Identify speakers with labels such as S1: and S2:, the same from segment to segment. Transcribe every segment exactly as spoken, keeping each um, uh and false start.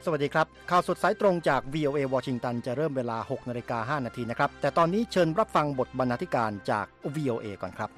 S1: วัสดีครับข่าวสดสายตรงจาก วี โอ เอ วอชิงตันจะเริ่มเวลา หกนาฬิกาห้านาทีนะครับแต่ตอนนี้เชิญรับฟังบทบรรณาธิการจาก วี โอ เอ ก่อนครับ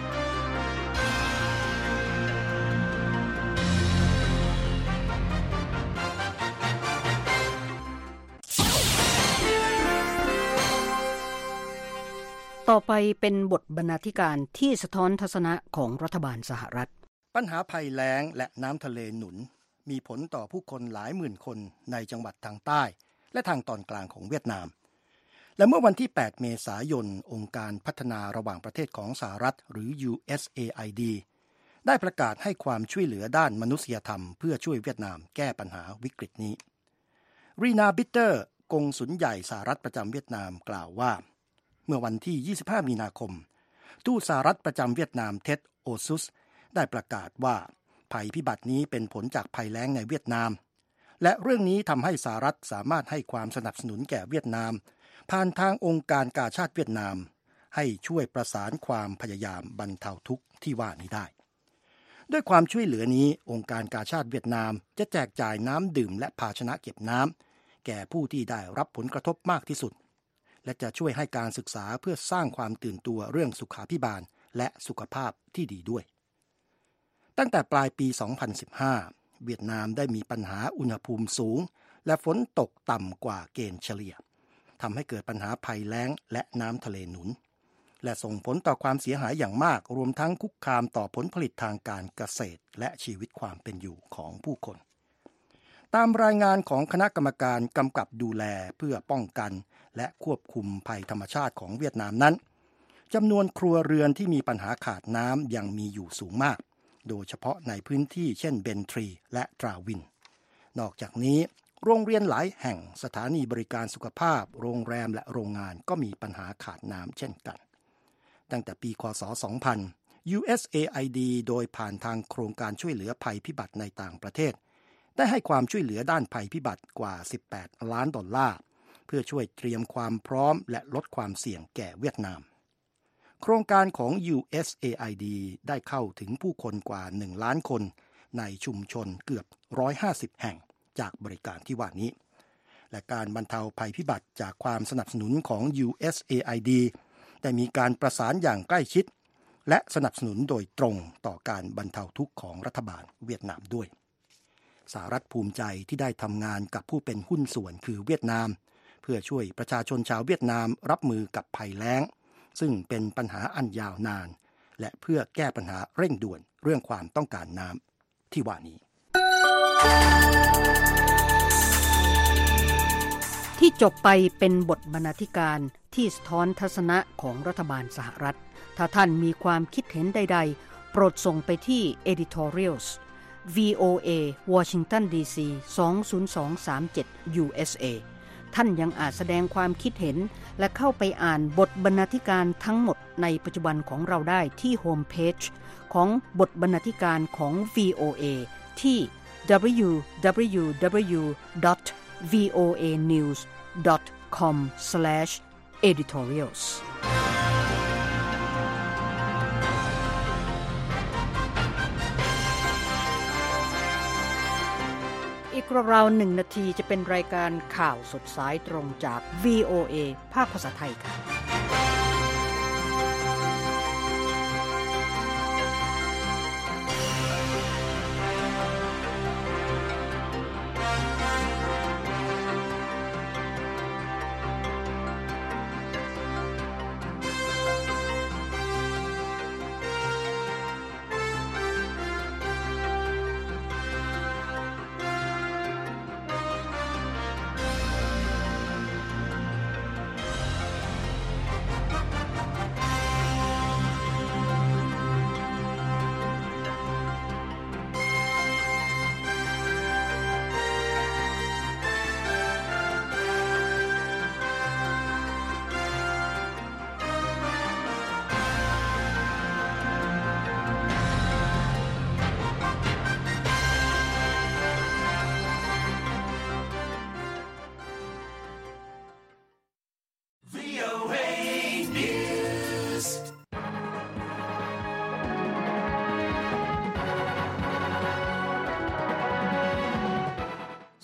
S2: ต่อไปเป็นบทบรรณาธิการที่สะท้อนทัศนะของรัฐบาลสหรัฐ
S1: ปัญหาภัยแล้งและน้ำทะเลหนุนมีผลต่อผู้คนหลายหมื่นคนในจังหวัดทางใต้และทางตอนกลางของเวียดนามและเมื่อวันที่แปดเมษายนองค์การพัฒนาระหว่างประเทศของสหรัฐหรือ ยู เอส เอ ไอ ดี ได้ประกาศให้ความช่วยเหลือด้านมนุษยธรรมเพื่อช่วยเวียดนามแก้ปัญหาวิกฤตนี้รีนาบิตเตอร์กงสุลใหญ่สหรัฐประจำเวียดนามกล่าวว่าเมื่อวันที่ยี่สิบห้ามีนาคมทูตสหรัฐประจำเวียดนามเท็ดโอซุสได้ประกาศว่าภัยพิบัตินี้เป็นผลจากภัยแล้งในเวียดนามและเรื่องนี้ทำให้สหรัฐสามารถให้ความสนับสนุนแก่เวียดนามผ่านทางองค์การกาชาดเวียดนามให้ช่วยประสานความพยายามบรรเทาทุกข์ที่ว่านี้ได้ด้วยความช่วยเหลือนี้องค์การกาชาดเวียดนามจะแจกจ่ายน้ำดื่มและภาชนะเก็บน้ำแก่ผู้ที่ได้รับผลกระทบมากที่สุดและจะช่วยให้การศึกษาเพื่อสร้างความตื่นตัวเรื่องสุขาภิบาลและสุขภาพที่ดีด้วยตั้งแต่ปลายปี สองพันสิบห้า เวียดนามได้มีปัญหาอุณหภูมิสูงและฝนตกต่ำกว่าเกณฑ์เฉลี่ยทำให้เกิดปัญหาภัยแล้งและน้ำทะเลหนุนและส่งผลต่อความเสียหายอย่างมากรวมทั้งคุกคามต่อผลผลิตทางการเกษตรและชีวิตความเป็นอยู่ของผู้คนตามรายงานของคณะกรรมการกำกับดูแลเพื่อป้องกันและควบคุมภัยธรรมชาติของเวียดนามนั้นจำนวนครัวเรือนที่มีปัญหาขาดน้ำยังมีอยู่สูงมากโดยเฉพาะในพื้นที่เช่นเบนทรีและตราวินนอกจากนี้โรงเรียนหลายแห่งสถานีบริการสุขภาพโรงแรมและโรงงานก็มีปัญหาขาดน้ำเช่นกันตั้งแต่ปีค.ศ. สองพัน ยู เอส เอ ไอ ดี โดยผ่านทางโครงการช่วยเหลือภัยพิบัติในต่างประเทศได้ให้ความช่วยเหลือด้านภัยพิบัติกว่าสิบแปดล้านดอลลาร์เพื่อช่วยเตรียมความพร้อมและลดความเสี่ยงแก่เวียดนามโครงการของ ยู เอส เอ ไอ ดี ได้เข้าถึงผู้คนกว่าหนึ่งล้านคนในชุมชนเกือบหนึ่งร้อยห้าสิบแห่งจากบริการที่ว่านี้และการบรรเทาภัยพิบัติจากความสนับสนุนของ ยู เอส เอ ไอ ดี ได้มีการประสานอย่างใกล้ชิดและสนับสนุนโดยตรงต่อการบรรเทาทุกข์ของรัฐบาลเวียดนามด้วยสหรัฐภูมิใจที่ได้ทำงานกับผู้เป็นหุ้นส่วนคือเวียดนามเพื่อช่วยประชาชนชาวเวียดนามรับมือกับภัยแล้งซึ่งเป็นปัญหาอันยาวนานและเพื่อแก้ปัญหาเร่งด่วนเรื่องความต้องการน้ำที่ว่านี้
S2: ที่จบไปเป็นบทบรรณาธิการที่สะท้อนทัศนะของรัฐบาลสหรัฐถ้าท่านมีความคิดเห็นใดๆโปรดส่งไปที่ editorials วี โอ เอ Washington ดี ซี สอง ศูนย์ สอง สาม เจ็ด ยู เอส เอ ท่านยังอาจแสดงความคิดเห็นและเข้าไปอ่านบทบรรณาธิการทั้งหมดในปัจจุบันของเราได้ที่โฮมเพจของบทบรรณาธิการของ วี โอ เอ ที่ ดับเบิลยู ดับเบิลยู ดับเบิลยู ดอท วี โอ เอ นิวส์ ดอท คอม สแลช เอดิทอเรียลส์ อีกราวๆหนึ่งนาทีจะเป็นรายการข่าวสดสายตรงจาก วี โอ เอ ภาคภาษาไทยค่ะ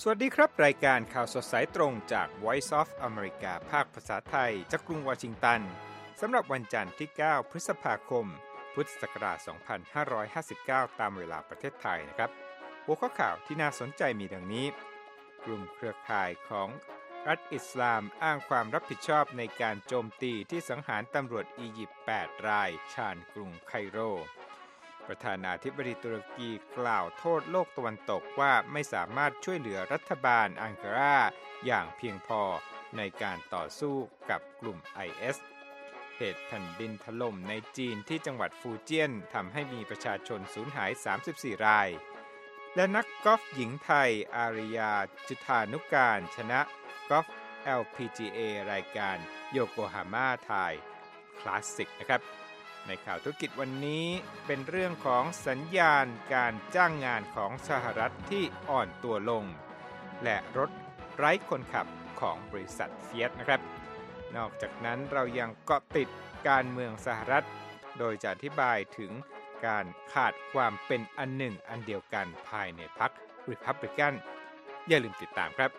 S3: สวัสดีครับรายการข่าวสดสายตรงจาก Voice of America ภาคภาษาไทยจากกรุงวอชิงตันสำหรับวันจันทร์ที่เก้าพฤษภาคมพุทธศักราชสองพันห้าร้อยห้าสิบเก้าตามเวลาประเทศไทยนะครับหัวข้อข่าวที่น่าสนใจมีดังนี้กลุ่มเครือข่ายของรัฐอิสลามอ้างความรับผิดชอบในการโจมตีที่สังหารตำรวจอียิปต์แปดรายชานกรุงไคโรประธานาธิบดีตุรกีกล่าวโทษโลกตะวันตกว่าไม่สามารถช่วยเหลือรัฐบาลอังการาอย่างเพียงพอในการต่อสู้กับกลุ่ม ไอ เอส เหตุแผ่นดินถล่มในจีนที่จังหวัดฟูเจียนทำให้มีประชาชนสูญหายสามสิบสี่รายและนักกอล์ฟหญิงไทยอาริยาจุฑานุการชนะกอล์ฟ แอล พี จี เอ รายการโยโกฮาม่าไทยคลาสสิกนะครับในข่าวธุรกิจวันนี้เป็นเรื่องของสัญญาณการจ้างงานของสหรัฐที่อ่อนตัวลงและรถไร้คนขับของบริษัทเฟียตนะครับนอกจากนั้นเรายังเกาะติดการเมืองสหรัฐโดยจะอธิบายถึงการขาดความเป็นอันหนึ่งอันเดียวกันภายในพรรครีพับลิกันอย่าลืมติดตามครับ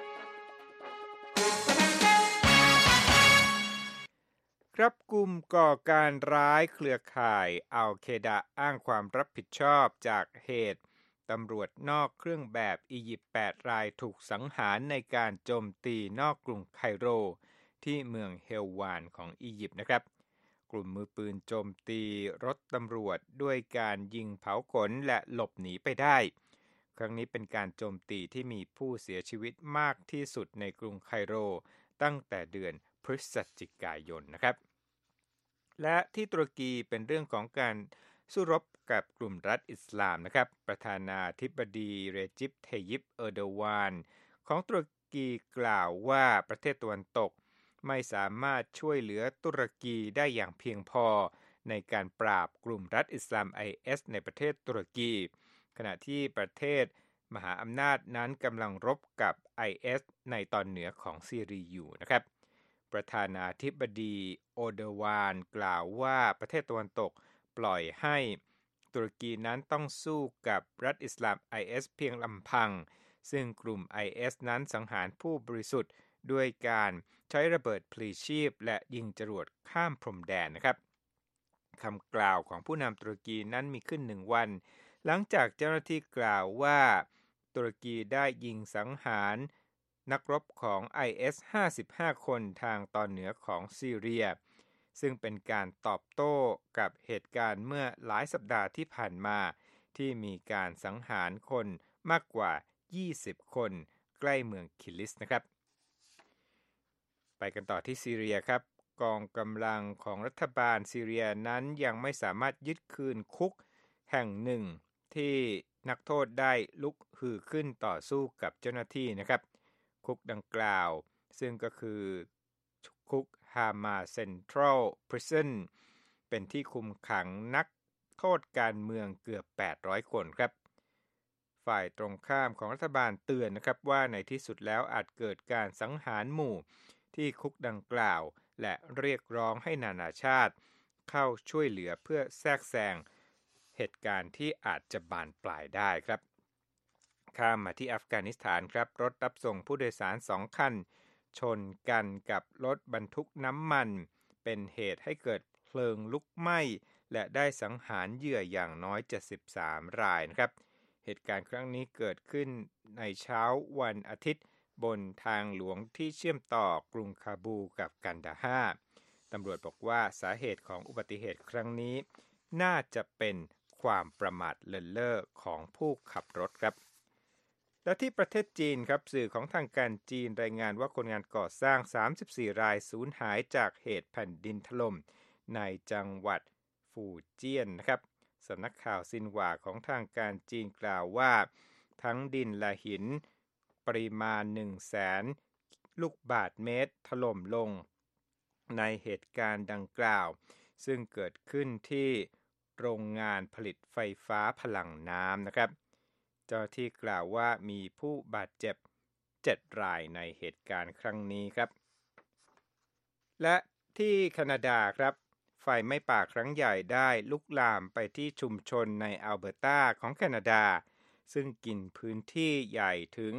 S3: ครับกลุ่มก่อการร้ายเครือข่ายอัลเคดะอ้างความรับผิดชอบจากเหตุตำรวจนอกเครื่องแบบอียิปต์แปดรายถูกสังหารในการโจมตีนอกกรุงไคโรที่เมืองเฮลวานของอียิปต์นะครับกลุ่มมือปืนโจมตีรถตำรวจด้วยการยิงเผาขนและหลบหนีไปได้ครั้งนี้เป็นการโจมตีที่มีผู้เสียชีวิตมากที่สุดในกรุงไคโรตั้งแต่เดือนพฤศจิกายนนะครับและที่ตุรกีเป็นเรื่องของการสู้รบกับกลุ่มรัฐอิสลามนะครับประธานาธิบดีเรจิป เทยิป เออร์โดวานของตุรกีกล่าวว่าประเทศตะวันตกไม่สามารถช่วยเหลือตุรกีได้อย่างเพียงพอในการปราบกลุ่มรัฐอิสลาม ไอ เอส ในประเทศตุรกีขณะที่ประเทศมหาอำนาจนั้นกำลังรบกับ ไอ เอส ในตอนเหนือของซีเรียอยู่นะครับประธานาธิบดีโอเดวานกล่าวว่าประเทศตะวันตกปล่อยให้ตุรกีนั้นต้องสู้กับรัฐอิสลาม ไอ เอส เพียงลำพังซึ่งกลุ่ม ไอ เอส นั้นสังหารผู้บริสุทธิ์ด้วยการใช้ระเบิดพลีชีพและยิงจรวดข้ามพรมแดนนะครับคำกล่าวของผู้นำตุรกีนั้นมีขึ้นหนึ่งวันหลังจากเจ้าหน้าที่กล่าวว่าตุรกีได้ยิงสังหารนักรบของ ไอ เอส ห้าสิบห้าคนทางตอนเหนือของซีเรียซึ่งเป็นการตอบโต้กับเหตุการณ์เมื่อหลายสัปดาห์ที่ผ่านมาที่มีการสังหารคนมากกว่ายี่สิบคนใกล้เมืองคิลิสนะครับไปกันต่อที่ซีเรียครับกองกำลังของรัฐบาลซีเรียนั้นยังไม่สามารถยึดคืนคุกแห่งหนึ่งที่นักโทษได้ลุกฮือขึ้นต่อสู้กับเจ้าหน้าที่นะครับคุกดังกล่าวซึ่งก็คือคุกฮามาเซ็นทรัลพริซันเป็นที่คุมขังนักโทษการเมืองเกือบแปดร้อยคนครับฝ่ายตรงข้ามของรัฐบาลเตือนนะครับว่าในที่สุดแล้วอาจเกิดการสังหารหมู่ที่คุกดังกล่าวและเรียกร้องให้นานาชาติเข้าช่วยเหลือเพื่อแทรกแซงเหตุการณ์ที่อาจจะบานปลายได้ครับข้ามมาที่อัฟกานิสถานครับรถรับส่งผู้โดยสารสองคันชนกันกับรถบรรทุกน้ำมันเป็นเหตุให้เกิดเพลิงลุกไหม้และได้สังหารเหยื่ออย่างน้อยเจ็ดสิบสามรายนะครับเหตุการณ์ครั้งนี้เกิดขึ้นในเช้าวันอาทิตย์บนทางหลวงที่เชื่อมต่อกรุงคาบูกับกันดาฮาร์ตำรวจบอกว่าสาเหตุของอุบัติเหตุครั้งนี้น่าจะเป็นความประมาทเลินเล่อของผู้ขับรถครับและที่ประเทศจีนครับสื่อของทางการจีนรายงานว่าคนงานก่อสร้างสามสิบสี่รายสูญหายจากเหตุแผ่นดินถล่มในจังหวัดฟูเจียนนะครับสำนักข่าวซินหว่าของทางการจีนกล่าวว่าทั้งดินและหินปริมาณ หนึ่งแสน ลูกบาศก์เมตรถล่มลงในเหตุการณ์ดังกล่าวซึ่งเกิดขึ้นที่โรงงานผลิตไฟฟ้าพลังน้ำนะครับเจ้าหน้าที่กล่าวว่ามีผู้บาดเจ็บเจ็ดรายในเหตุการณ์ครั้งนี้ครับและที่แคนาดาครับไฟไหม้ป่าครั้งใหญ่ได้ลุกลามไปที่ชุมชนในอัลเบอร์ตาของแคนาดาซึ่งกินพื้นที่ใหญ่ถึง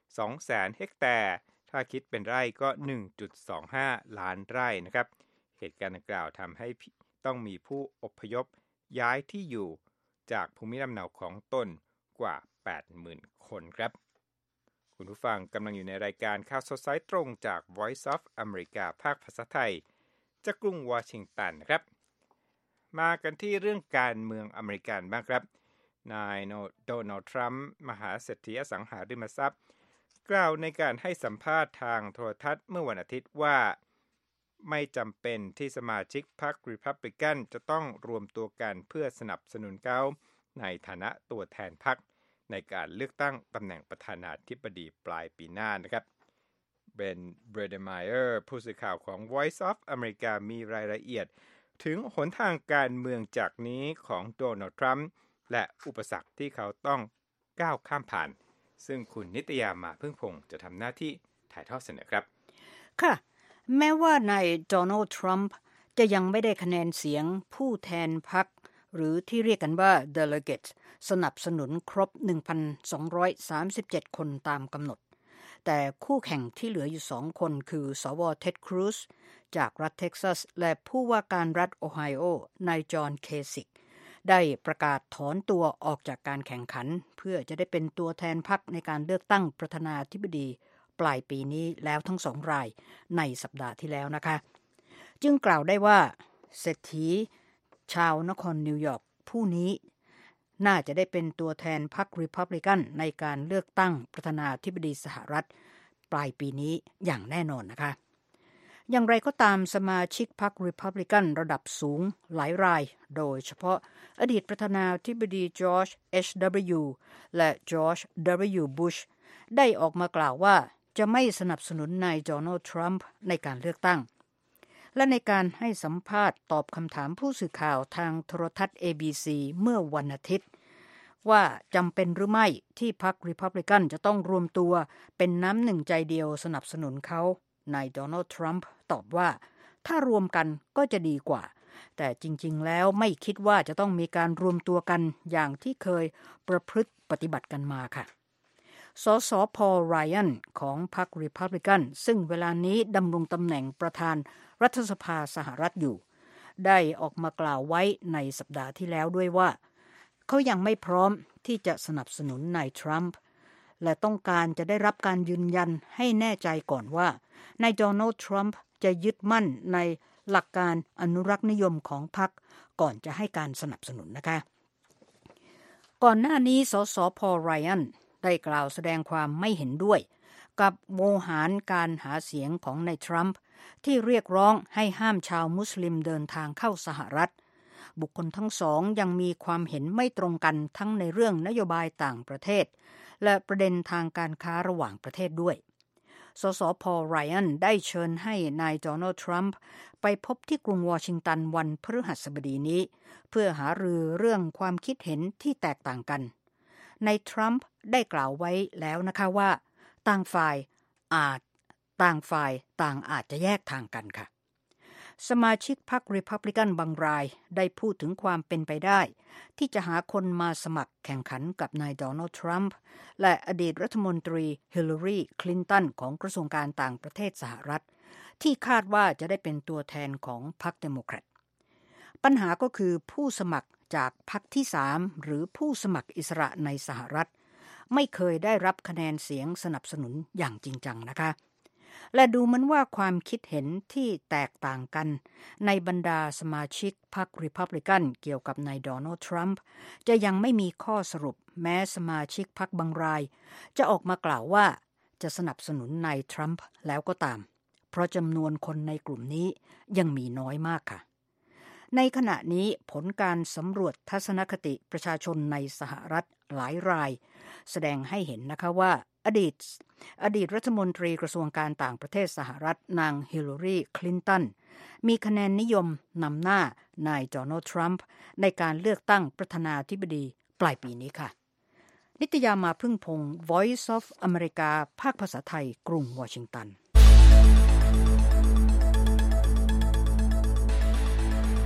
S3: สองแสน เฮกแตร์ถ้าคิดเป็นไร่ก็ หนึ่งจุดสองห้า ล้านไร่นะครับเหตุการณ์ดังกล่าวทำให้ต้องมีผู้อพยพย้ายที่อยู่จากภูมิลำเนาของตนกว่า แปดหมื่น คนครับคุณผู้ฟังกำลังอยู่ในรายการข่าวสดสายตรงจาก Voice of America ภาคภาษาไทยจากกรุงวอชิงตันนะครับมากันที่เรื่องการเมืองอเมริกันบ้างครับนายโดนัลด์ทรัมป์มหาเศรษฐีอสังหาริมทรัพย์กล่าวในการให้สัมภาษณ์ทางโทรทัศน์เมื่อวันอาทิตย์ว่าไม่จำเป็นที่สมาชิกพรรครีพับลิกันจะต้องรวมตัวกันเพื่อสนับสนุนเขาในฐานะตัวแทนพรรคในการเลือกตั้งตำแหน่งประธานาธิบดีปลายปีหน้านะครับเบน เบรเดไมเออร์ผู้สื่อข่าวของ Voice of America มีรายละเอียดถึงหนทางการเมืองจากนี้ของโดนัลด์ทรัมป์และอุปสรรคที่เขาต้องก้าวข้ามผ่านซึ่งคุณนิตยามาพึ่งพงศ์จะทำหน้าที่ถ่ายทอดเสนอครับ
S2: ค่ะแม้ว่านายโดนัลด์ทรัมป์จะยังไม่ได้คะแนนเสียงผู้แทนพรรคหรือที่เรียกกันว่า Delegate สนับสนุนครบ หนึ่งพันสองร้อยสามสิบเจ็ด คนตามกำหนดแต่คู่แข่งที่เหลืออยู่สองคนคือสวเท็ด ครูซจากรัฐเท็กซัสและผู้ว่าการรัฐโอไฮโอนายจอห์น เคซิกได้ประกาศถอนตัวออกจากการแข่งขันเพื่อจะได้เป็นตัวแทนพรรคในการเลือกตั้งประธานาธิบดีปลายปีนี้แล้วทั้งสองรายในสัปดาห์ที่แล้วนะคะจึงกล่าวได้ว่าเศรษฐีชาวนครนิวยอร์กผู้นี้น่าจะได้เป็นตัวแทนพรรครีพับลิกันในการเลือกตั้งประธานาธิบดีสหรัฐปลายปีนี้อย่างแน่นอนนะคะอย่างไรก็ตามสมาชิกพรรครีพับลิกันระดับสูงหลายรายโดยเฉพาะอดีตประธานาธิบดีจอร์จ เอช ดับเบิลยู และจอร์จ ดับเบิลยู บุชได้ออกมากล่าวว่าจะไม่สนับสนุนนายโดนัลด์ทรัมป์ในการเลือกตั้งและในการให้สัมภาษณ์ตอบคำถามผู้สื่อข่าวทางโทรทัศน์ เอ บี ซี เมื่อวันอาทิตย์ว่าจำเป็นหรือไม่ที่พรรครีพับลิกันจะต้องรวมตัวเป็นน้ำหนึ่งใจเดียวสนับสนุนเขานายโดนัลด์ทรัมป์ตอบว่าถ้ารวมกันก็จะดีกว่าแต่จริงๆแล้วไม่คิดว่าจะต้องมีการรวมตัวกันอย่างที่เคยประพฤติปฏิบัติกันมาค่ะสสพอล ไรอันของพรรครีพับลิกันซึ่งเวลานี้ดำรงตำแหน่งประธานรัฐสภาสหรัฐอยู่ได้ออกมากล่าวไว้ในสัปดาห์ที่แล้วด้วยว่าเขายังไม่พร้อมที่จะสนับสนุนนายทรัมป์และต้องการจะได้รับการยืนยันให้แน่ใจก่อนว่านายโดนัลด์ทรัมป์จะยึดมั่นในหลักการอนุรักษ์นิยมของพรรคก่อนจะให้การสนับสนุนนะคะก่อนหน้านี้สสพอล ไรอันได้กล่าวแสดงความไม่เห็นด้วยกับโวหารการหาเสียงของนายทรัมป์ที่เรียกร้องให้ห้ามชาวมุสลิมเดินทางเข้าสหรัฐบุคคลทั้งสองยังมีความเห็นไม่ตรงกันทั้งในเรื่องนโยบายต่างประเทศและประเด็นทางการค้าระหว่างประเทศด้วยสสพอล ไรอันได้เชิญให้นายโดนัลด์ทรัมป์ไปพบที่กรุงวอชิงตันวันพฤหัสบดีนี้เพื่อหารือเรื่องความคิดเห็นที่แตกต่างกันนายทรัมป์ได้กล่าวไว้แล้วนะคะว่าต่างฝ่ายอาจต่างฝ่ายต่างอาจจะแยกทางกันค่ะสมาชิกพรรครีพับลิกันบางรายได้พูดถึงความเป็นไปได้ที่จะหาคนมาสมัครแข่งขันกับนายโดนัลด์ทรัมป์และอดีตรัฐมนตรีฮิลลารีคลินตันของกระทรวงการต่างประเทศสหรัฐที่คาดว่าจะได้เป็นตัวแทนของพรรคเดโมแครตปัญหาก็คือผู้สมัครจากพรรคที่สามหรือผู้สมัครอิสระในสหรัฐไม่เคยได้รับคะแนนเสียงสนับสนุนอย่างจริงจังนะคะและดูเหมือนว่าความคิดเห็นที่แตกต่างกันในบรรดาสมาชิกพรรครีพับลิกันเกี่ยวกับนายโดนัลด์ทรัมป์จะยังไม่มีข้อสรุปแม้สมาชิกพรรคบางรายจะออกมากล่าวว่าจะสนับสนุนนายทรัมป์แล้วก็ตามเพราะจำนวนคนในกลุ่มนี้ยังมีน้อยมากค่ะในขณะนี้ผลการสำรวจทัศนคติประชาชนในสหรัฐหลายรายแสดงให้เห็นนะคะว่าอดีตอดีตรัฐมนตรีกระทรวงการต่างประเทศสหรัฐนางฮิลลารีคลินตันมีคะแนนนิยมนำหน้านายโดนัลด์ทรัมป์ในการเลือกตั้งประธานาธิบดีปลายปีนี้ค่ะนิตยามาพึ่งพงศ์ Voice of America ภาคภาษาไทยกรุงวอชิงตัน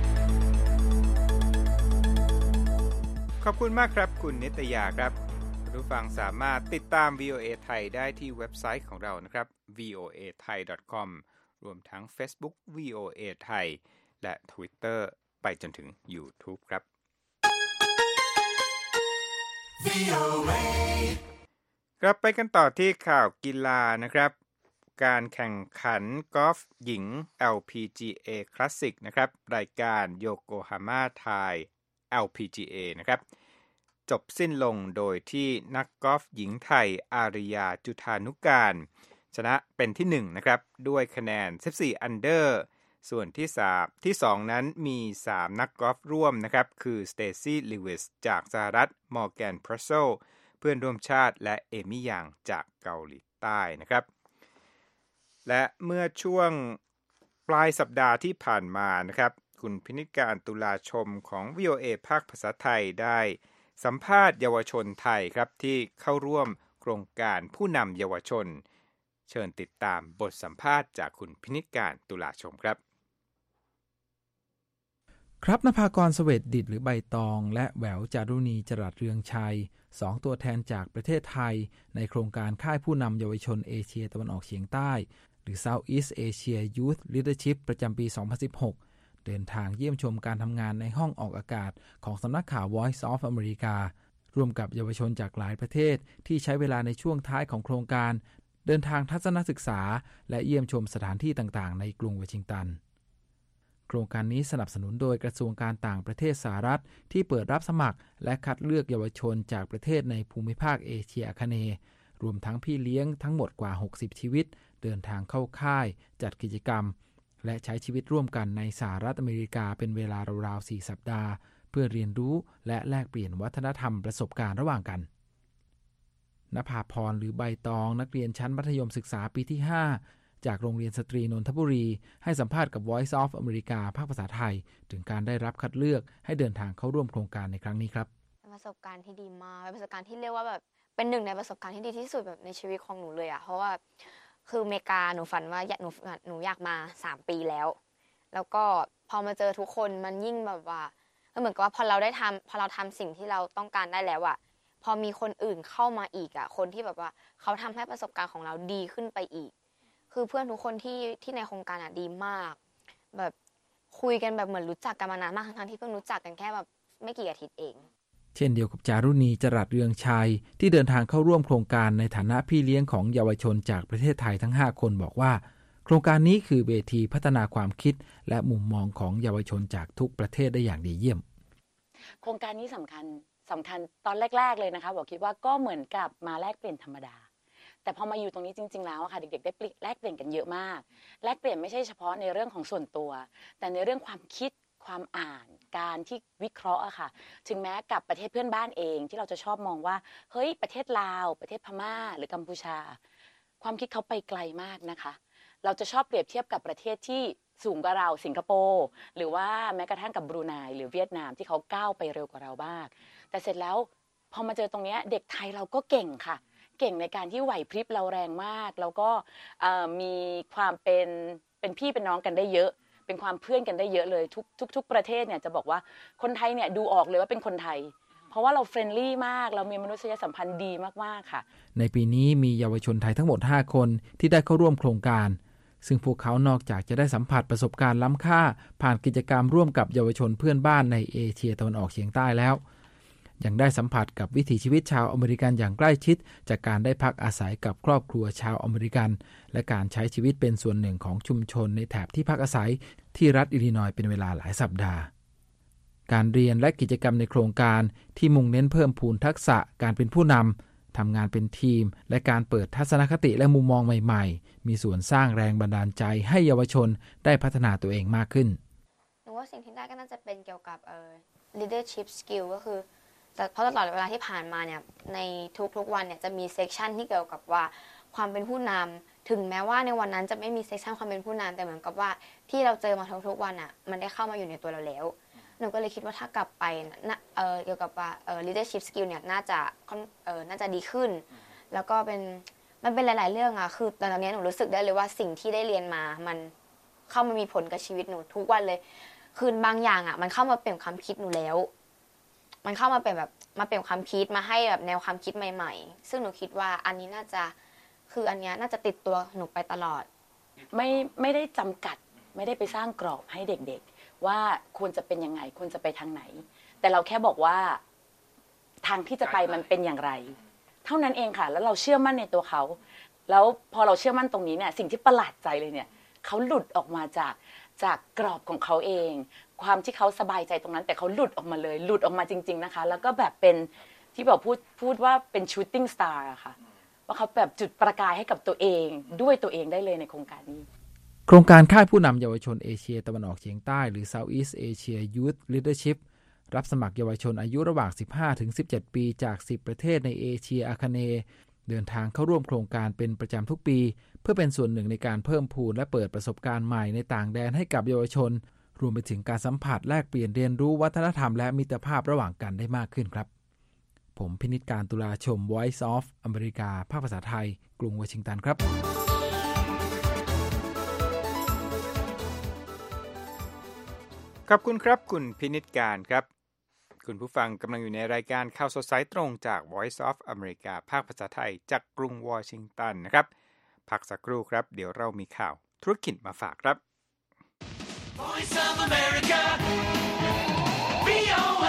S3: ขอบคุณมากครับคุณนิตยาครับผู้ฟังสามารถติดตาม วี โอ เอ ไทยได้ที่เว็บไซต์ของเรานะครับ วี โอ เอ ไทย ดอท คอม รวมทั้ง Facebook วี โอ เอ ไทยและ Twitter ไปจนถึง YouTube ครับ วี โอ เอ กลับไปกันต่อที่ข่าวกีฬานะครับการแข่งขันกอล์ฟหญิง แอล พี จี เอ Classic นะครับรายการโยโกฮาม่าไทย แอล พี จี เอ นะครับจบสิ้นลงโดยที่นักกอล์ฟหญิงไทยอาริยาจุฑานุการชนะเป็นที่หนึ่งนะครับด้วยคะแนนสิบสี่อันเดอร์ส่วนที่สามที่สองนั้นมีสามนักกอล์ฟร่วมนะครับคือสเตซี่ลิวิสจากสหรัฐมอร์แกนพรัสเซลเพื่อนร่วมชาติและเอมี่หยางจากเกาหลีใต้นะครับและเมื่อช่วงปลายสัปดาห์ที่ผ่านมานะครับคุณพินิจการตุลาชมของ วี โอ เอ ภาคภาษาไทยได้สัมภาษณ์เยาวชนไทยครับที่เข้าร่วมโครงการผู้นำเยาวชนเชิญติดตามบทสัมภาษณ์จากคุณพินิจการตุลาชมครับ
S4: ครับนภากร เสวตดิษฐ์หรือใบตองและแหววจารุณีจรัสเรืองชัยสองตัวแทนจากประเทศไทยในโครงการค่ายผู้นำเยาวชนเอเชียตะวันออกเฉียงใต้หรือ Southeast Asia Youth Leadership ประจำปี สองพันสิบหก เดินทางเยี่ยมชมการทำงานในห้องออกอากาศของสำนักข่าว Voice of America ร่วมกับเยาวชนจากหลายประเทศที่ใช้เวลาในช่วงท้ายของโครงการเดินทางทัศนศึกษาและเยี่ยมชมสถานที่ต่างๆในกรุงวอชิงตันโครงการนี้สนับสนุนโดยกระทรวงการต่างประเทศสหรัฐที่เปิดรับสมัครและคัดเลือกเยาวชนจากประเทศในภูมิภาคเอเชียอาคเนย์รวมทั้งพี่เลี้ยงทั้งหมดกว่าหกสิบชีวิตเดินทางเข้าค่ายจัดกิจกรรมและใช้ชีวิตร่วมกันในสหรัฐอเมริกาเป็นเวลาราวๆสี่สัปดาห์เพื่อเรียนรู้และแลกเปลี่ยนวัฒนธรรมประสบการณ์ระหว่างกันณภาพรหรือใบตองนักเรียนชั้นมัธยมศึกษาปีที่ห้าจากโรงเรียนสตรีนนทบุรีให้สัมภาษณ์กับ Voice of America ภาคภาษาไทยถึงการได้รับคัดเลือกให้เดินทางเข้าร่วมโครงการในครั้งนี้ครับ
S5: เป็นประสบการณ์ที่ดีมากเป็นประสบการณ์ที่เรียกว่าแบบเป็นหนึ่งในประสบการณ์ที่ดีที่สุดแบบในชีวิตของหนูเลยอ่ะเพราะว่าคืออเมริกาหนูฝันว่าอยากหนูหนูอยากมาสามปีแล้วแล้วก็พอมาเจอทุกคนมันยิ่งแบบว่าเหมือนกับว่าพอเราได้ทำพอเราทำสิ่งที่เราต้องการได้แล้วอ่ะพอมีคนอื่นเข้ามาอีกอ่ะคนที่แบบว่าเขาทำให้ประสบการณ์ของเราดีขึ้นไปอีกคือเพื่อนทุกคนที่ที่ในโครงการอ่ะดีมากแบบคุยกันแบบเหมือนรู้จักกันมานานมากทั้งที่เพิ่งรู้จักกันแค่แบบไม่กี่อาทิตย์เอง
S4: เช่นเดียวกับจารุณีจรัสเรืองชัยที่เดินทางเข้าร่วมโครงการในฐานะพี่เลี้ยงของเยาวชนจากประเทศไทยทั้งห้าคนบอกว่าโครงการนี้คือเวทีพัฒนาความคิดและมุมมองของเยาวชนจากทุกประเทศได้อย่างดีเยี่ยม
S6: โครงการนี้สำคัญสำคัญตอนแรกๆเลยนะคะบอกคิดว่าก็เหมือนกับมาแลกเปลี่ยนธรรมดาแต่พอมาอยู่ตรงนี้จริงๆแล้วค่ะเด็กๆได้แลกเปลี่ยนกันเยอะมากแลกเปลี่ยนไม่ใช่เฉพาะในเรื่องของส่วนตัวแต่ในเรื่องความคิดความอ่านการที่วิเคราะห์อะค่ะถึงแม้กับประเทศเพื่อนบ้านเองที่เราจะชอบมองว่าเฮ้ยประเทศลาวประเทศพม่าหรือกัมพูชาความคิดเขาไปไกลมากนะคะเราจะชอบเปรียบเทียบกับประเทศที่สูงกว่าเราสิงคโปร์หรือว่าแม้กระทั่งกับบรูไนหรือเวียดนามที่เขาก้าวไปเร็วกว่าเราบ้างแต่เสร็จแล้วพอมาเจอตรงนี้เด็กไทยเราก็เก่งค่ะเก่งในการที่ไหวพริบเราแรงมากแล้วก็มีความเป็นเป็นพี่เป็นน้องกันได้เยอะเป็นความเพื่อนกันได้เยอะเลยทุกทุกทุกประเทศเนี่ยจะบอกว่าคนไทยเนี่ยดูออกเลยว่าเป็นคนไทยเพราะว่าเราเฟรนลี่มากเรามีมนุษยสัมพันธ์ดีมากๆค่ะ
S4: ในปีนี้มีเยาวชนไทยทั้งหมดห้าคนที่ได้เข้าร่วมโครงการซึ่งพวกเขานอกจากจะได้สัมผัสประสบการณ์ล้ำค่าผ่านกิจกรรมร่วมกับเยาวชนเพื่อนบ้านในเอเชียตะวันออกเฉียงใต้แล้วยังได้สัมผัสกับวิถีชีวิตชาวอเมริกันอย่างใกล้ชิดจากการได้พักอาศัยกับครอบครัวชาวอเมริกันและการใช้ชีวิตเป็นส่วนหนึ่งของชุมชนในแถบที่พักอาศัยที่รัฐอิลลินอยส์เป็นเวลาหลายสัปดาห์การเรียนและกิจกรรมในโครงการที่มุ่งเน้นเพิ่มพูนทักษะการเป็นผู้นำทำงานเป็นทีมและการเปิดทัศนคติและมุมมองใหม่ๆมีส่วนสร้างแรงบันดาลใจให้เยาวชนได้พัฒนาตัวเองมากขึ้น
S5: หนูว่าสิ่งที่ได้ก็น่าจะเป็นเกี่ยวกับเอ่อ leadership skill ก็คือแต่เพราะตลอดเวลาที่ผ่านมาเนี่ยในทุกๆวันเนี่ยจะมีเซกชันที่เกี่ยวกับว่าความเป็นผู้นำถึงแม้ว่าในวันนั้นจะไม่มีเซกชันความเป็นผู้นำแต่เหมือนกับว่าที่เราเจอมาทุกๆวันอ่ะมันได้เข้ามาอยู่ในตัวเราแล้วหนูก็เลยคิดว่าถ้ากลับไปนะเอ่อเกี่ยวกับว่าเอ่อ leadership skill เนี่ยน่าจะเอ่อน่าจะดีขึ้นแล้วก็เป็นมันเป็นหลายๆเรื่องอ่ะคือตอนนี้หนูรู้สึกได้เลยว่าสิ่งที่ได้เรียนมามันเข้ามามีผลกับชีวิตหนูทุกวันเลยคือบางอย่างอ่ะมันเข้ามาเปลี่ยนความคิดหนูแล้วมันเข้ามาเป็นแบบมาเป็นความคิดมาให้แบบแนวความคิดใหม่ๆซึ่งหนูคิดว่าอันนี้น่าจะคืออันนี้น่าจะติดตัวหนูไปตลอด
S6: ไม่ไม่ได้จำกัดไม่ได้ไปสร้างกรอบให้เด็กๆว่าควรจะเป็นยังไงควรจะไปทางไหนแต่เราแค่บอกว่าทางที่จะไปมันเป็นอย่างไรเท่านั้นเองค่ะแล้วเราเชื่อมั่นในตัวเขาแล้วพอเราเชื่อมั่นตรงนี้เนี่ยสิ่งที่ประหลาดใจเลยเนี่ยเขาหลุดออกมาจากจากกรอบของเขาเองความที่เขาสบายใจตรงนั้นแต่เขาหลุดออกมาเลยหลุดออกมาจริงๆนะคะแล้วก็แบบเป็นที่บอกพูดพูดว่าเป็น shooting star อะค่ะว่าเขาแบบจุดประกายให้กับตัวเองด้วยตัวเองได้เลยในโครงการนี้
S4: โครงการค่ายผู้นำเยาวชนเอเชียตะวันออกเฉียงใต้หรือ Southeast Asia Youth Leadership รับสมัครเยาวชนอายุระหว่าง สิบห้าถึงสิบเจ็ด ปีจาก สิบ ประเทศในเอเชียอาคเนย์เดินทางเข้าร่วมโครงการเป็นประจำทุกปีเพื่อเป็นส่วนหนึ่งในการเพิ่มพูนและเปิดประสบการณ์ใหม่ในต่างแดนให้กับเยาวชนรวมไปถึงการสัมผัสแลกเปลี่ยนเรียนรู้วัฒนธรรมและมิตรภาพระหว่างกันได้มากขึ้นครับผมพินิจการตุลาชม Voice of อเมริกาภาคภาษาไทยกรุงวอชิงตันครับ
S3: ขอบคุณครับคุณพินิจการครับคุณผู้ฟังกำลังอยู่ในรายการข่าวสดสายตรงจาก Voice of อเมริกาภาคภาษาไทยจากกรุงวอชิงตันนะครับพักสักครู่ครับเดี๋ยวเรามีข่าวธุรกิจมาฝากครับ Voice of America วี โอ เอ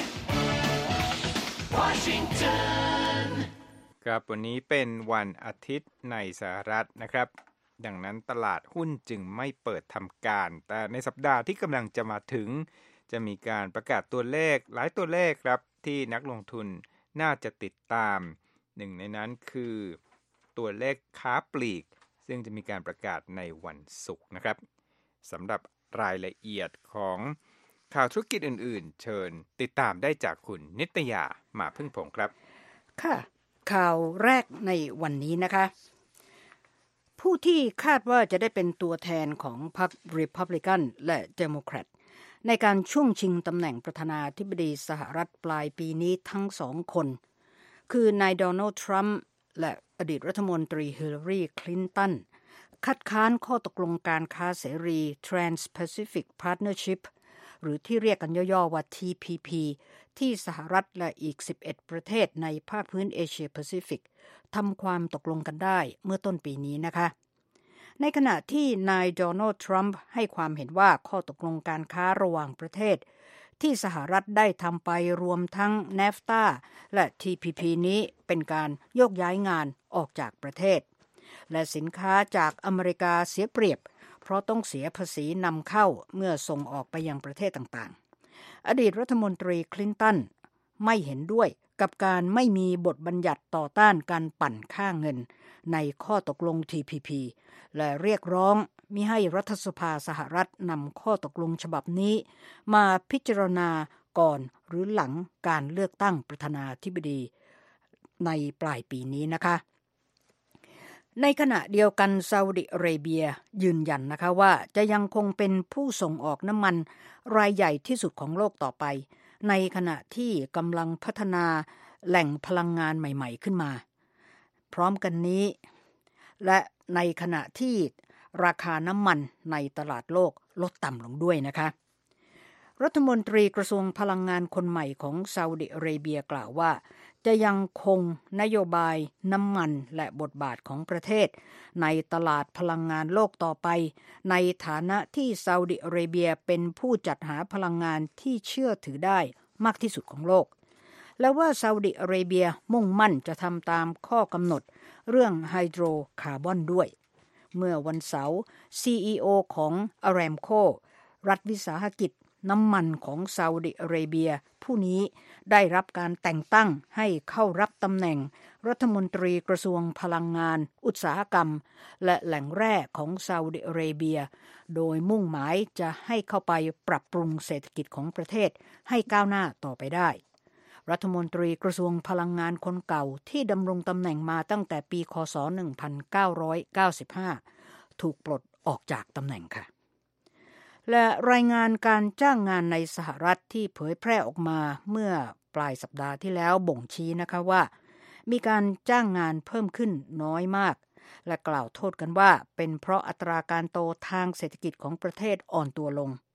S3: Washington ครับวันนี้เป็นวันอาทิตย์ในสหรัฐนะครับดังนั้นตลาดหุ้นจึงไม่เปิดทำการแต่ในสัปดาห์ที่กำลังจะมาถึงจะมีการประกาศตัวเลขหลายตัวเลขครับที่นักลงทุนน่าจะติดตามหนึ่งในนั้นคือตัวเลขค้าปลีกซึ่งจะมีการประกาศในวันศุกร์นะครับสำหรับรายละเอียดของข่าวธุรกิจอื่นๆเชิญติดตามได้จากคุณนิตยามาพึ่งพงครับ
S2: ค่ะข่าวแรกในวันนี้นะคะผู้ที่คาดว่าจะได้เป็นตัวแทนของพรรค Republican และ Democrat ในการช่วงชิงตำแหน่งประธานาธิบดีสหรัฐปลายปีนี้ทั้งสองคนคือนายโดนัลด์ทรัมป์และอดีตรัฐมนตรีฮิลลารีคลินตันคัดค้านข้อตกลงการค้าเสรี Trans-Pacific Partnership หรือที่เรียกกันย่อๆว่า ที พี พี ที่สหรัฐและอีกสิบเอ็ดประเทศในภาคพื้นเอเชียแปซิฟิกทำความตกลงกันได้เมื่อต้นปีนี้นะคะในขณะที่นายโดนัลด์ทรัมป์ให้ความเห็นว่าข้อตกลงการค้าระหว่างประเทศที่สหรัฐได้ทำไปรวมทั้ง เนฟต้า และ ที พี พี นี้เป็นการโยกย้ายงานออกจากประเทศและสินค้าจากอเมริกาเสียเปรียบเพราะต้องเสียภาษีนำเข้าเมื่อส่งออกไปยังประเทศต่างๆอดีตรัฐมนตรีคลินตันไม่เห็นด้วยกับการไม่มีบทบัญญัติต่อต้านการปั่นค่าเงินในข้อตกลง ที พี พี และเรียกร้องมิให้รัฐสภาสหรัฐนำข้อตกลงฉบับนี้มาพิจารณาก่อนหรือหลังการเลือกตั้งประธานาธิบดีในปลายปีนี้นะคะในขณะเดียวกันซาอุดิอาระเบียยืนยันนะคะว่าจะยังคงเป็นผู้ส่งออกน้ำมันรายใหญ่ที่สุดของโลกต่อไปในขณะที่กำลังพัฒนาแหล่งพลังงานใหม่ๆขึ้นมาพร้อมกันนี้และในขณะที่ราคาน้ำมันในตลาดโลกลดต่ำลงด้วยนะคะรัฐมนตรีกระทรวงพลังงานคนใหม่ของซาอุดิอาระเบียกล่าวว่าจะยังคงนโยบายน้ำมันและบทบาทของประเทศในตลาดพลังงานโลกต่อไปในฐานะที่ซาอุดิอาระเบียเป็นผู้จัดหาพลังงานที่เชื่อถือได้มากที่สุดของโลกและว่าซาอุดิอาระเบียมุ่งมั่นจะทำตามข้อกำหนดเรื่องไฮโดรคาร์บอนด้วยเมื่อวันเสาร์ ซี อี โอ ของ Aramco รัฐวิสาหกิจน้ำมันของซาอุดิอาระเบียผู้นี้ได้รับการแต่งตั้งให้เข้ารับตำแหน่งรัฐมนตรีกระทรวงพลังงานอุตสาหกรรมและแหล่งแร่ของซาอุดิอาระเบียโดยมุ่งหมายจะให้เข้าไปปรับปรุงเศรษฐกิจของประเทศให้ก้าวหน้าต่อไปได้รัฐมนตรีกระทรวงพลังงานคนเก่าที่ดำรงตำแหน่งมาตั้งแต่ปีค.ศ. หนึ่งพันเก้าร้อยเก้าสิบห้าถูกปลดออกจากตำแหน่งค่ะและรายงานการจ้างงานในสหรัฐที่เผยแพร่ออกมาเมื่อปลายสัปดาห์ที่แล้วบ่งชี้นะคะว่ามีการจ้างงานเพิ่มขึ้นน้อยมากและกล่าวโทษกันว่าเป็นเพราะอัตราการโตทางเศรษฐกิจของประเทศอ่อนตัวลง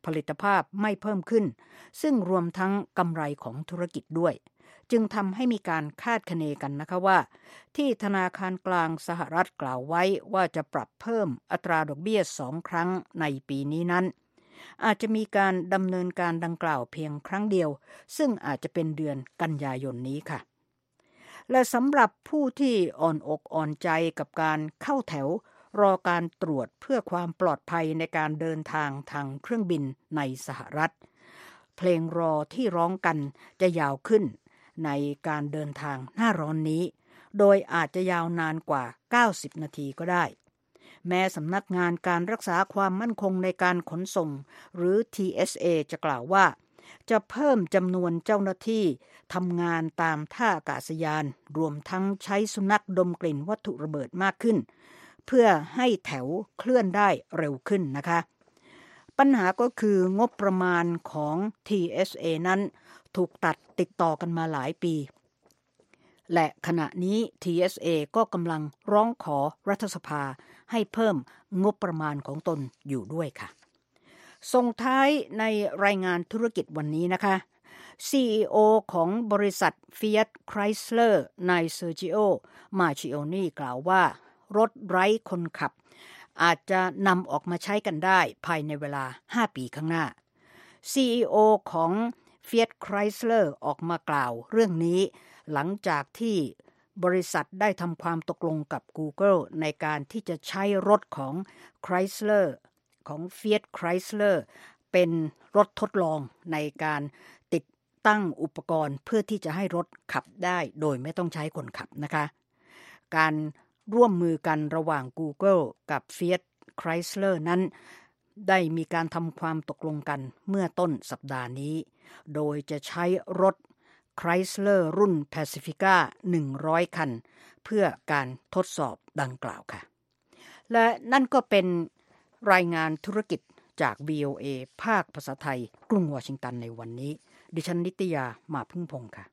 S2: ผลิตภาพไม่เพิ่มขึ้นซึ่งรวมทั้งกำไรของธุรกิจด้วยจึงทำให้มีการคาดคะเนกันนะคะว่าที่ธนาคารกลางสหรัฐกล่าวไว้ว่าจะปรับเพิ่มอัตราดอกเบี้ยสองครั้งในปีนี้นั้นอาจจะมีการดำเนินการดังกล่าวเพียงครั้งเดียวซึ่งอาจจะเป็นเดือนกันยายนนี้ค่ะและสำหรับผู้ที่อ่อนอกอ่อนใจกับการเข้าแถวรอการตรวจเพื่อความปลอดภัยในการเดินทางทางเครื่องบินในสหรัฐเพลงรอที่ร้องกันจะยาวขึ้นในการเดินทางหน้าร้อนนี้โดยอาจจะยาวนานกว่าเก้าสิบนาทีก็ได้แม้สำนักงานการรักษาความมั่นคงในการขนส่งหรือ ที เอส เอ จะกล่าวว่าจะเพิ่มจำนวนเจ้าหน้าที่ทำงานตามท่าอากาศยานรวมทั้งใช้สุนัขดมกลิ่นวัตถุระเบิดมากขึ้นเพื่อให้แถวเคลื่อนได้เร็วขึ้นนะคะปัญหาก็คืองบประมาณของ ที เอส เอ นั้นถูกตัดติดต่อกันมาหลายปีและขณะนี้ ที เอส เอ ก็กำลังร้องขอรัฐสภาให้เพิ่มงบประมาณของตนอยู่ด้วยค่ะส่งท้ายในรายงานธุรกิจวันนี้นะคะ ซี อี โอ ของบริษัท Fiat Chrysler นายเซอร์จิโอ มาชิโอนีกล่าวว่ารถไร้คนขับอาจจะนำออกมาใช้กันได้ภายในเวลาห้าปีข้างหน้า ซี อี โอ ของ Fiat Chrysler ออกมากล่าวเรื่องนี้หลังจากที่บริษัทได้ทำความตกลงกับ Google ในการที่จะใช้รถของ Chrysler ของ Fiat Chrysler เป็นรถทดลองในการติดตั้งอุปกรณ์เพื่อที่จะให้รถขับได้โดยไม่ต้องใช้คนขับนะคะการร่วมมือกันระหว่าง Google กับ Fiat Chrysler นั้นได้มีการทำความตกลงกันเมื่อต้นสัปดาห์นี้โดยจะใช้รถ Chrysler รุ่น Pacifica หนึ่งร้อยคันเพื่อการทดสอบดังกล่าวค่ะและนั่นก็เป็นรายงานธุรกิจจาก วี โอ เอ ภาคภาษาไทยกรุงวอชิงตันในวันนี้ดิฉันนิตยามาพึ่งพงษ์ค่ะ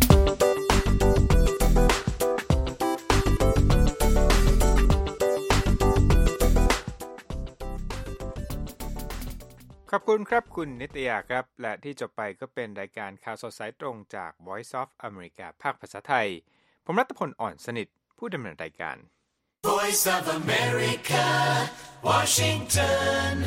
S3: ขอบคุณครับคุณนิตยาครับและที่จบไปก็เป็นรายการข่าวสดสายตรงจาก Voice of America ภาคภาษาไทยผมรัตพลอ่อนสนิทผู้ดำเนินรายการ Voice of America Washington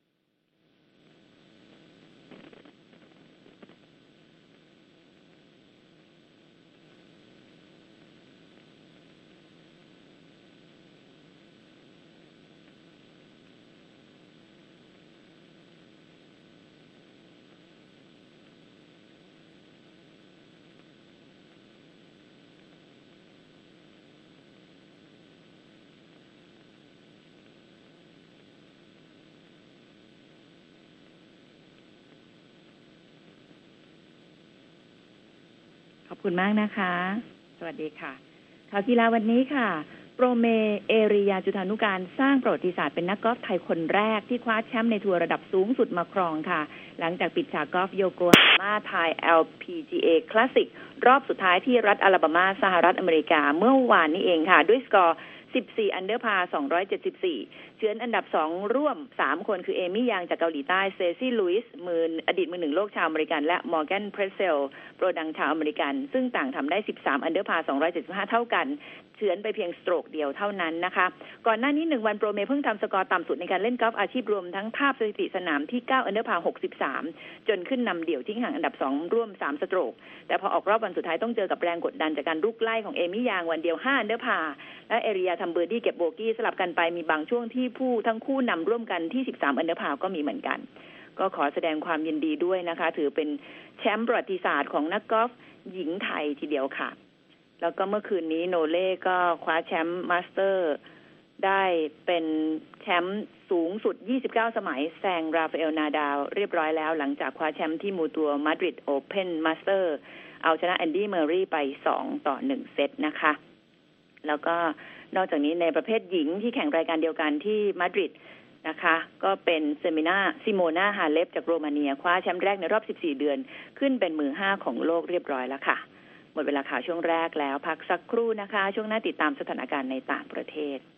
S7: ขอบคุณมากนะคะสวัสดีค่ะข่าวกีฬาวันนี้ค่ะโปรเมเอริยาจุฑานุการสร้างประวัติศาสตร์เป็นนักกอล์ฟไทยคนแรกที่คว้าแชมป์ในทัวร์ระดับสูงสุดมาครองค่ะหลังจากปิดฉากกอล์ฟโยโกฮาม่าไทย แอล พี จี เอ Classic รอบสุดท้ายที่รัฐอลาบามาสหรัฐอเมริกาเมื่อวานนี้เองค่ะด้วยสกอร์สิบสี่อันเดอร์พาร์สองร้อยเจ็ดสิบสี่เฉือนอันดับสองร่วมสามคนคือเอมี่ยังจากเกาหลีใต้เซซี่ลุยส์มืออดีตมือหนึ่งโลกชาวอเมริกันและมอร์แกนเพรสเซลโปรดังชาวอเมริกันซึ่งต่างทำได้สิบสามอันเดอร์พาร์สองร้อยเจ็ดสิบห้าเท่ากันเฉือนไปเพียงสโตรกเดียวเท่านั้นนะคะก่อนหน้านี้หนึ่งวันโปรเมเพิ่งทำสกอร์ต่ำสุดในการเล่นกอล์ฟอาชีพรวมทั้งภาพสถิติสนามที่เก้าอันเดอร์พาร์หกสิบสามจนขึ้นนำเดี่ยวทิ้งห่างอันดับสองร่วมสามสโตรกแต่พอออกรอบวันสุดท้ายต้องเจอกับแรงกดดันจากการลุกไล่ของเอมี่ยังวันเดียวห้าอันเดอร์พาร์และเอริยาทำเบอร์ดี้เก็บโบกี้สลับกันไปมีบางช่วงที่ผู้ทั้งคู่นำร่วมกันที่สิบสามอันเดอร์พาร์ก็มีเหมือนกันก็ขอแสดงความยินดีด้วยนะคะถือเป็นแชมป์ประวัติศาสตร์ของนักกอล์ฟหญิงไทยทีเดียวค่ะแล้วก็เมื่อคืนนี้โนเล่ก็คว้าแชมป์มาสเตอร์ได้เป็นแชมป์สูงสุดยี่สิบเก้าสมัยแซงราฟาเอลนาดาลเรียบร้อยแล้วหลังจากคว้าแชมป์ที่มูตัว Madrid Open Master เอาชนะแอนดี้เมอร์รีไปสองต่อหนึ่งเซตนะคะแล้วก็นอกจากนี้ในประเภทหญิงที่แข่งรายการเดียวกันที่มาดริดนะคะก็เป็นเซมินาซิโมนาฮาเลฟจากโรมาเนียคว้าแชมป์แรกในรอบสิบสี่เดือนขึ้นเป็นมือห้าของโลกเรียบร้อยแล้วค่ะหมดเวลาข่าวช่วงแรกแล้วพักสักครู่นะคะช่วงหน้าติดตามสถานการณ์ในต่างประเทศ